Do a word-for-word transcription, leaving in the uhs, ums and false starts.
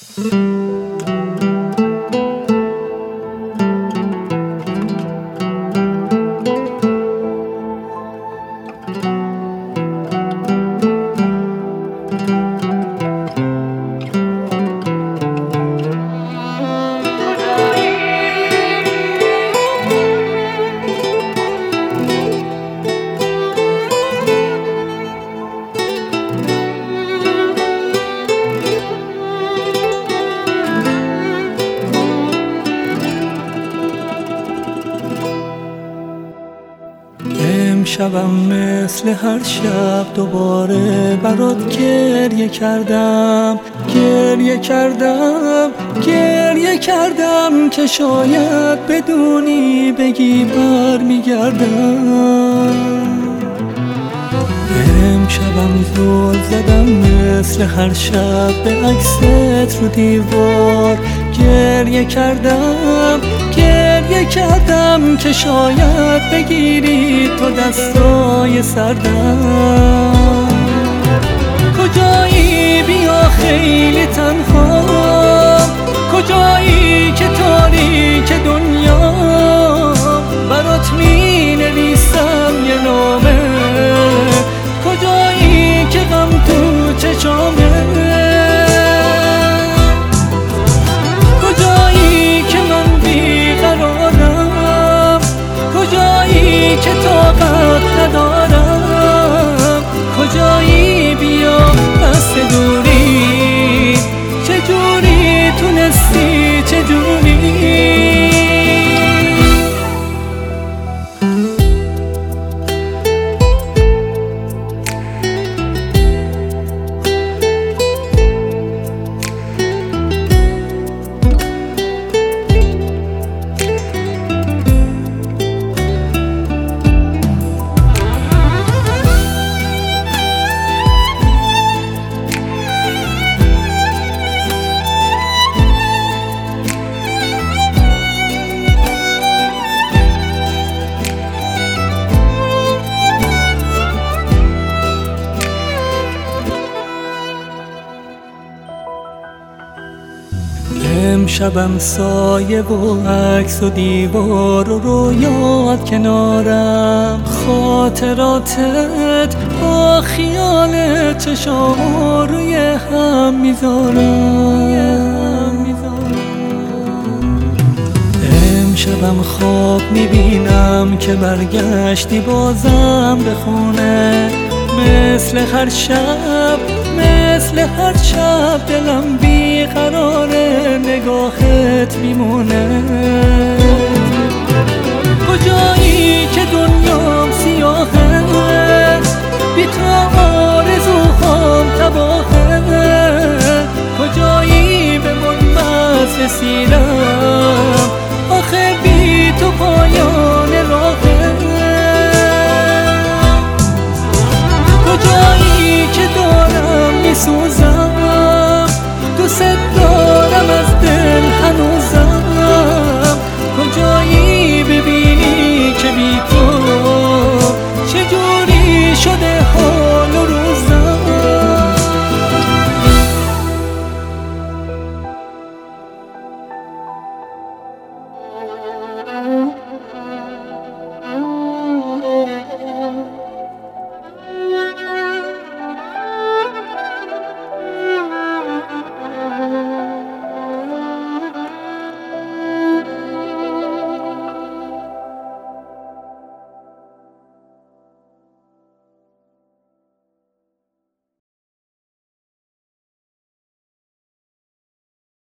امشبم مثل هر شب دوباره برات گریه کردم گریه کردم گریه کردم که شاید بدونی بگی برمیگردم. امشبم زل زدم مثل هر شب به عکست رو دیوار گریه کردم گریه کردم که شاید بگیری تو دستای سردم. کجایی بیا خیلی تنها، کجایی که تاریک دنیا برات می نویسم یه نامه، کجایی که غم تو چشامه، کجایی که من بیقرارم، کجایی که طاقت ندارم، کجایی بیا دست دوری، چجوری تونستی چجوری. امشبم سایه و عکس و دیوار و رویات کنارم، خاطراتت با خیال چشام روی هم میذارم. امشبم خواب میبینم که برگشتی بازم به خونه، مثل هر شب مثل هر شب دلم بیقراره نگاهت میمونه.